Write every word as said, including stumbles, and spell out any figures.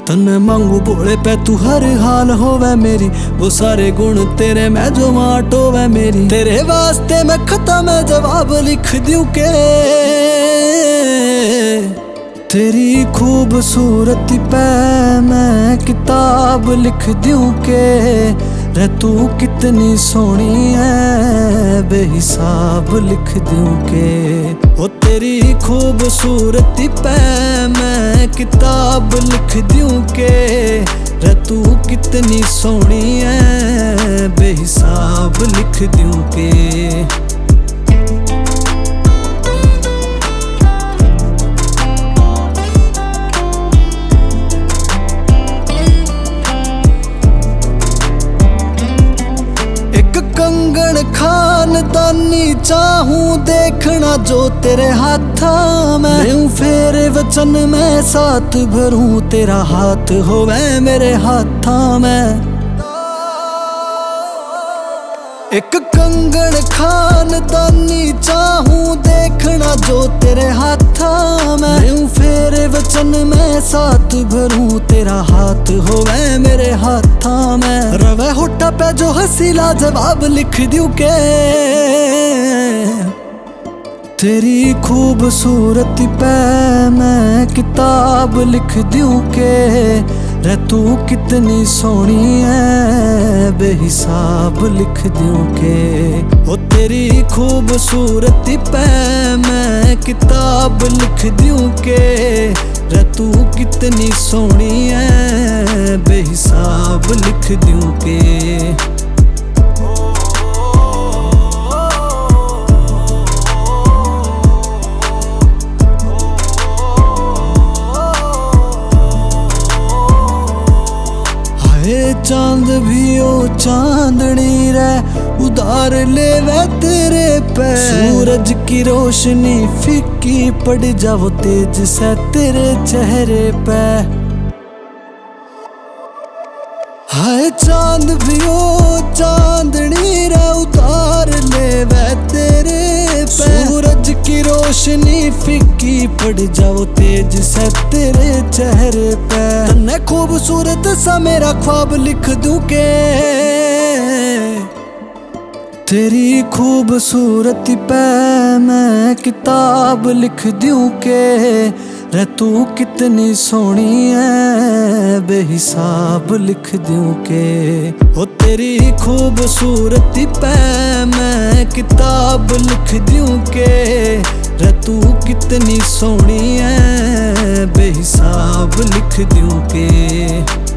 तन्ने मांगू बोले पे तू हर हाल होवे मेरी, वो सारे गुण तेरे मैं जो माट होवे मेरी। तेरे वास्ते मैं खता मैं जवाब लिख दूं के, तेरी खूबसूरती पे मैं किताब लिख दूं के। रे तू कितनी सोहनी है बेहिसाब लिख दूं के। ओ तेरी खूबसूरती पे मैं किताब लिख दूं के। रे तू कितनी सोहनी है बेहिसाब लिख दूं के। कंगन खानदानी चाहूं देखना जो तेरे हाथा में, यूं फेरे वचन में साथ भरूं तेरा हाथ होवे मेरे हाथा में। एक कंगन खानदानी चाहूं देखना जो तेरे हाथा में, यूं फेरे वचन में साथ भरूं तेरा हाथ होवे मेरे हाथा में। रवे होठा पे जो हंसी लाजवाब लिख दूं के, तेरी खूबसूरती पे मैं किताब लिख दूं के। रे तू कितनी सोहनी है बेहिसाब लिख दूं के। ओ तेरी खूबसूरती पे मैं किताब लिख दूं के। रे तू कितनी सोहनी है बेहिसाब लिख दूं के। चांद भी ओ चांदनी रे उधार ले वे तेरे पे, सूरज की रोशनी फीकी पड़ जाओ तेज से तेरे चेहरे पे। हाय चांद भी ओ चांदनी रे उधार ले वे तेरे पे, सूरज की रोशनी फीकी पड़ जाओ तेज से तेरे चेहरे पे। तन्ने खूबसूरत सा मेरा ख्वाब लिख दूं के, तेरी खूबसूरती पे मैं किताब लिख दूं के। रे तू कितनी सोहनी है बेहिसाब लिख दूं के। ओ तेरी खूबसूरती पे मैं किताब लिख दूं के। रे तू कितनी सोहनी है बेहिसाब लिख दूं के।